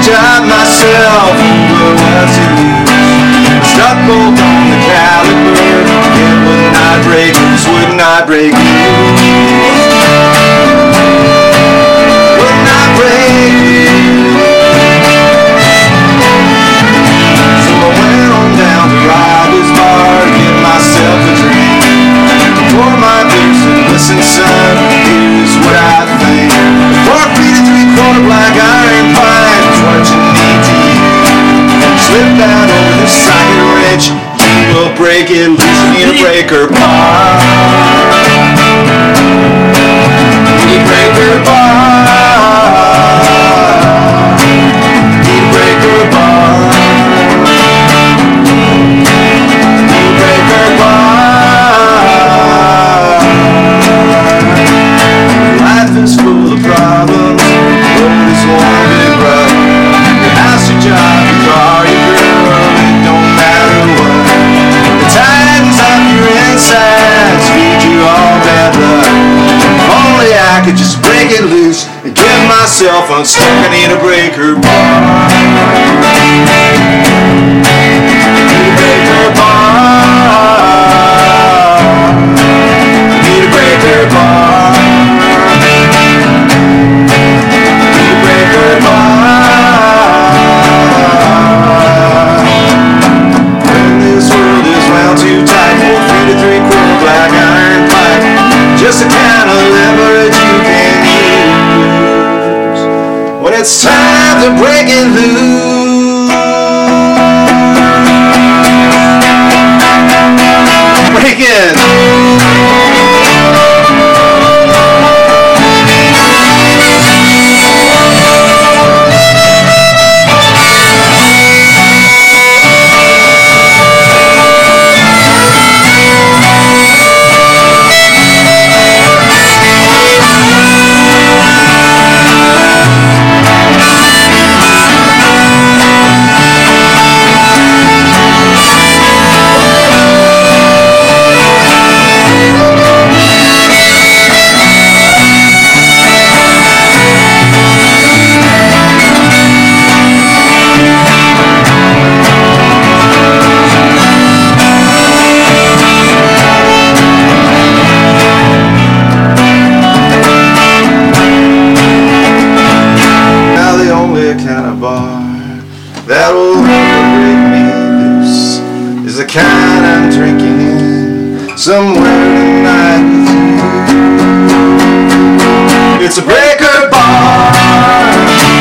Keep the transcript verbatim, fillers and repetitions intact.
shot myself over what's it use? Stuck bolt on the caliber, it would not break loose, would not break loose, would not break loose. So I went on down to Robbie's bar to get myself a drink. Pour my beers and listen, son, here's what I think. Four feet and three quarter black iron pipe is what you need to use. Slip that over this socket wrench, you will break it loose. You need a breaker bar. You need a breaker bar. You need a breaker bar. You need a breaker bar. Life is full of problems, the road is one big rough. Your house, your job, your car, your girl, it don't matter what. It tightens up your insides, feed you all bad luck. If only I could just break it loose and get myself unstuck. I need a breaker bar. Need a breaker bar. Need a breaker bar. Too tight, four feet or three quarter black iron pipe, just the kind of leverage you can use when it's time to break it loose. Break it. That'll never break me loose is the kind I'm drinking in somewhere tonight with you. It's a breaker bar.